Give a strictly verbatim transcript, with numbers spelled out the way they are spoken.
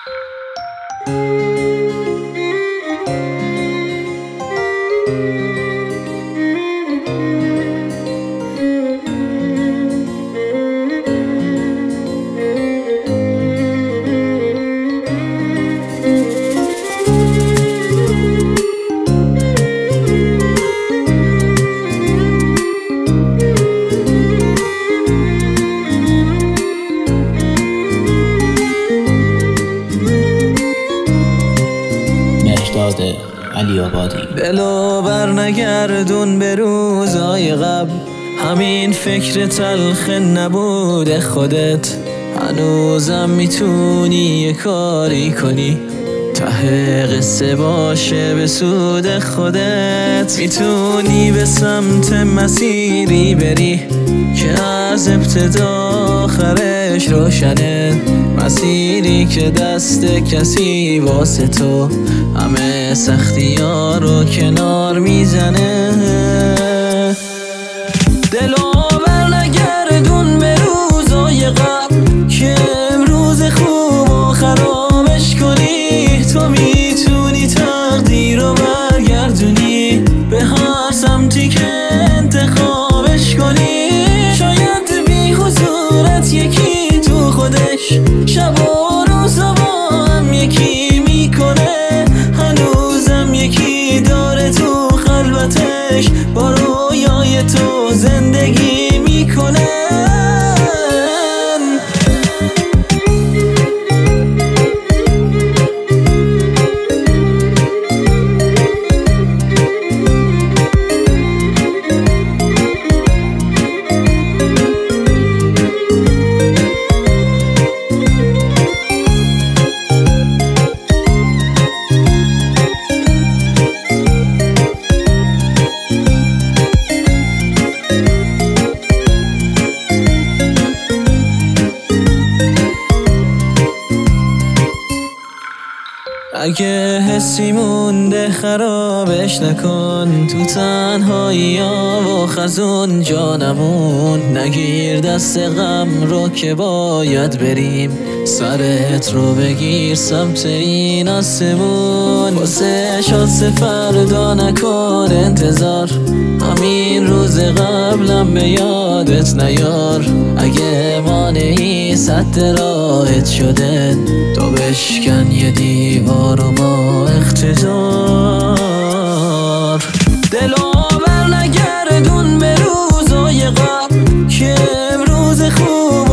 علی آبادی. دلو برنگردون به روزای قبل، همین فکر تلخ نبود خودت. هنوزم میتونی یه کاری کنی، ته قصه باشه به سود خودت. میتونی به سمت مسیری بری که از ابتدا آخرش روشنه، مسیری که دست کسی واسه تو همه سختی ها رو کنار میزنه. دلو برنگردون به روزای قبل که امروز خوب و خرابش کنی. تو میتونی تقدیر رو برگردونی به هر سمتی که انتخابش کنی. شاید بی حضورت یکی تو خودش شب و روز با هم یکی میکنه، هنوزم یکی داره تو خلوتش با رویای تو زندگی میکنه. اگه حسی مونده خرابش نکن، تو تنهایی ها و خزون جانمون. نگیر دست غم رو که باید بریم، سرت رو بگیر سمت این آسمون. واسه شانس فردا نکن انتظار، همین روز قبلم به یادت نیار. اگه مانعی سد راهت شده، تو بشکن یه دیوار و با اقتدار. دلو برنگردون به روزای قبل که امروز خوب